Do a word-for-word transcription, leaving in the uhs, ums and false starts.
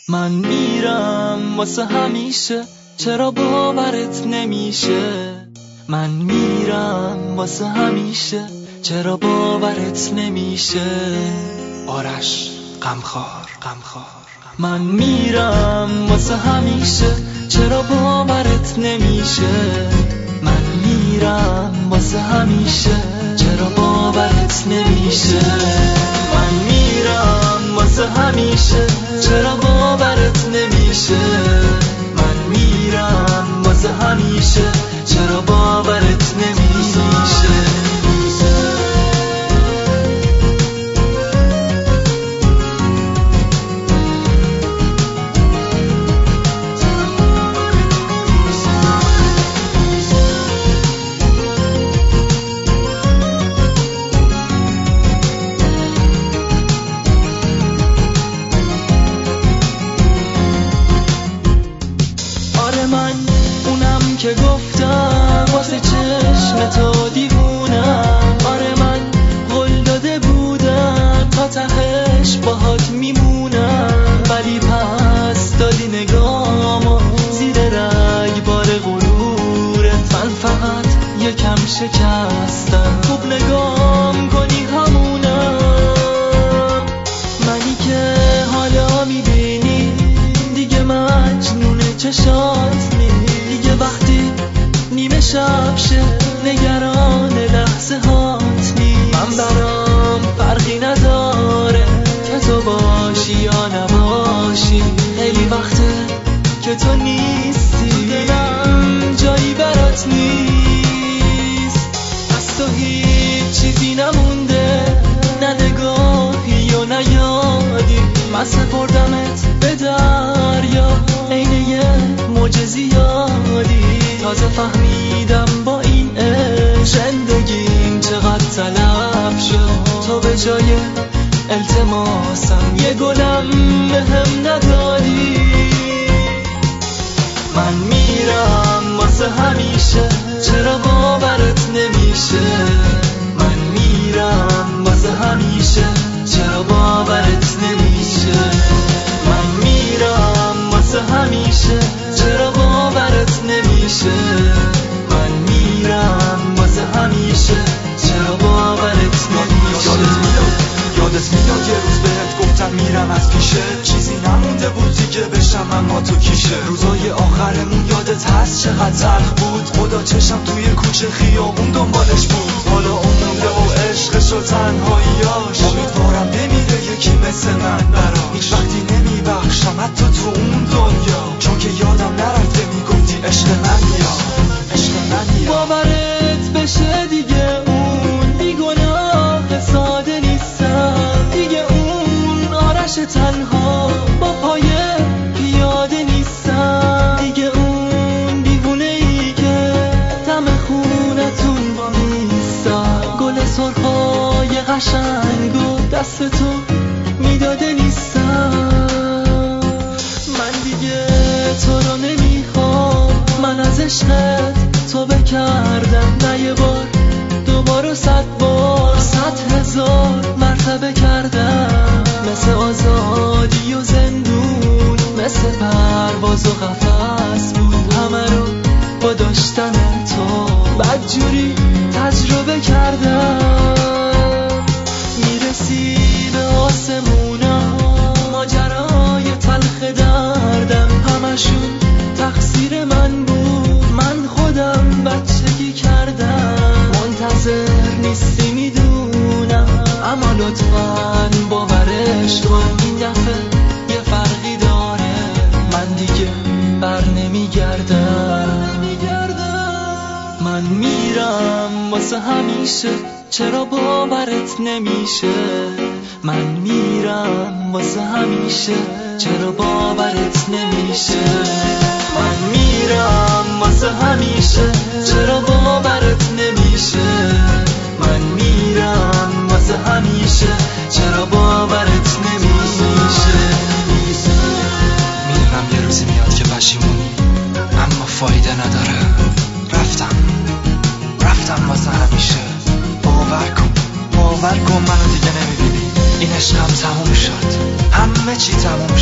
من میرم واسه همیشه، چرا باورت نمیشه؟ من میرم واسه همیشه، چرا باورت نمیشه؟ آرش غمخوار غمخوار من میرم واسه همیشه، چرا باورت نمیشه؟ من میرم واسه همیشه، چرا باورت نمیشه؟ من میرم واسه همیشه، چرا باورت نمیشه؟ من میرم واسه همیشه، چرا باورت نمیشه؟ من اونم که گفتم واسه چشم تو دیوونم. آره من قول داده بودم تا تهش باهات میمونم، ولی پس دادی نگامو زیر رگبار غرورت. من فقط یکم شکستم، خوب نگام کنی همونم. منی که حالا میبینی دیگه مجنون چشات نی، دیگه وقتی نیمه شب شه نگران لحظه هات نی. من برام فرقی نداره که تو باشی یا نباشی، خیلی وقته که تو نیستی، دلم جایی برات نیست. از تو هیچ چیزی نمونده، نه نگاهی و نه یادی. من سپردمت به دریا عین یه موج زیادی. تازه فهمیدم با این عشق زندگیم چقدر تلف شد. تو به جای التماسم یه گلم بهم ندادی. من میرم واسه همیشه، چرا باورت نمیشه؟ من میرم واسه همیشه، چرا باورت نمیشه؟ من میرم واسه همیشه، چرا باورت نمیشه؟ من میرم واسه همیشه، چرا باورت نمیشه؟ یادت میاد یادت میاد یه روز بهت گفتم میرم از پیشه، چیزی نمونده بود دیگه بشم اما تو کیشه. روزای آخرمون یادت هست چقدر تلخ بود، خدا چشم توی کوچه خیابون دنبالش بود. حالا اون مونده و عشقش و تنهاییاش، امیدوارم بمیره یکی مثل من براش. هیچ وقتی نمیبخشم حتی تو اون دنیا، چون که یادم نرفته میگفتی عشق من بیا، عشق من بیا. باورت بشه دیگه اون بیگناه ساده نیستم، دیگه اون آرش تنها با پایه پیاده نیستم، دیگه اون دیوونه ای که دم خونتون با نیستم. گل سرخای قشنگ و دست تو میداده نیستم. من دیگه تو رو نمیخوام، من از عشقت تو بکردم نه یه بار، دوباره صد بار صد هزار مرتبه کردم. مثل آزادی و زندون، مثل پرواز و قفس بود، همه رو با داشتن تو بدجوری تجربه کردم. میرسی به آسمونا، ماجرای تلخ دردم همشون تقصیر من بود. من خودم بچگی کردم، منتظر نیستی میدونم، اما لطفاً باورش کن این دفعه یه فرقی داره. من دیگه بر نمیگردم. من میرم واسه همیشه، چرا باورت نمیشه؟ من میرم واسه همیشه، چرا باورت نمیشه؟ من میرم واسه همیشه، چرا باورت نمیشه؟ من میرم واسه همیشه، چرا باورت نمیشه؟ میدونم یه روزی میاد که پشیمونی، اما فایده نداره. رفتم رفتم واسه همیشه. باور کن باور کن منو دیگه نمیبینی، این عشقم تموم شد، همه چی تموم